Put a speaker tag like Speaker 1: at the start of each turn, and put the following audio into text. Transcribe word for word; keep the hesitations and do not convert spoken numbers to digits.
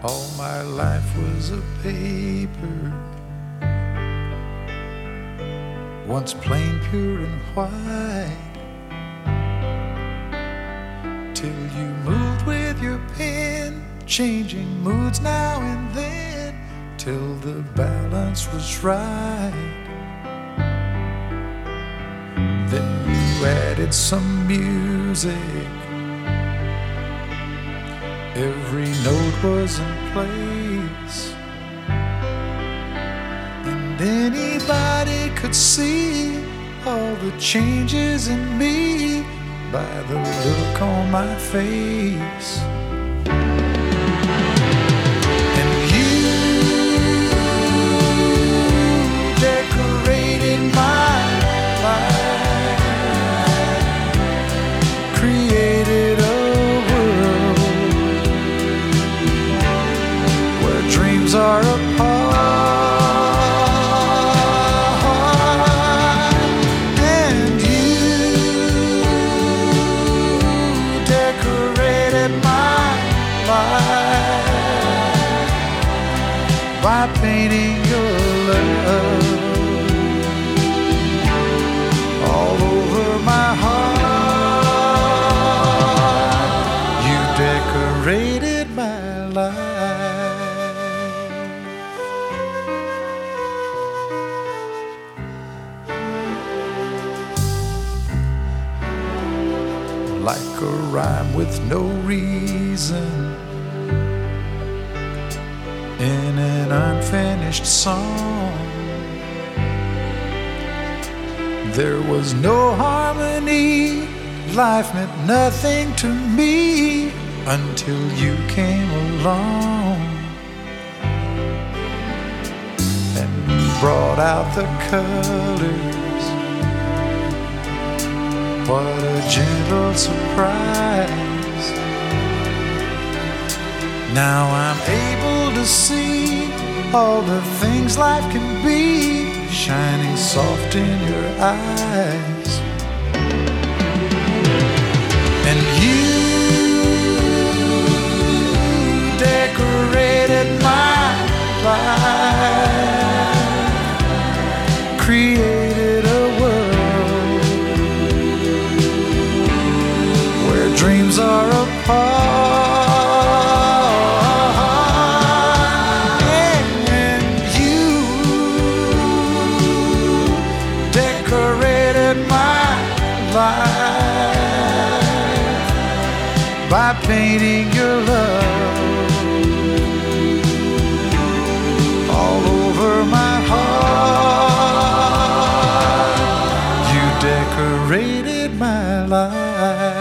Speaker 1: All my life was a paper, once plain, pure and white, till you moved with your pen, changing moods now and then, till the balance was right. Then you added some music, every note was in place, and anybody could see all the changes in me by the look on my face. And you decorated my life, created a dreams are apart, and you decorated my life by painting your love all over my heart. You decorated my life. Like a rhyme with no reason in an unfinished song, there was no harmony, life meant nothing to me until you came along and brought out the colors. What a gentle surprise. Now I'm able to see all the things life can be, shining soft in your eyes. And you decorated my life, created a dreams are apart, and you decorated my life by painting your love all over my heart. You decorated my life.